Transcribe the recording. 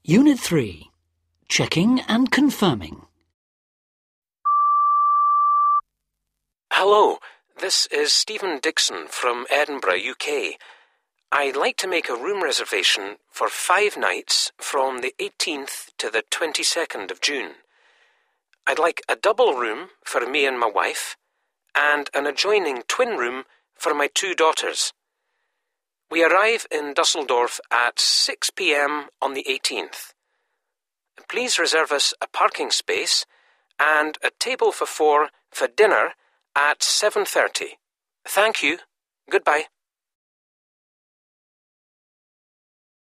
Unit 3. Checking and confirming. Hello, this is Stephen Dixon from Edinburgh, UK. I'd like to make a room reservation for 5 nights from the 18th to the 22nd of June. I'd like a double room for me and my wife, and an adjoining twin room for my 2 daughters. We arrive in Dusseldorf at 6 p.m. on the 18th. Please reserve us a parking space and a table for 4 for dinner at 7:30. Thank you. Goodbye.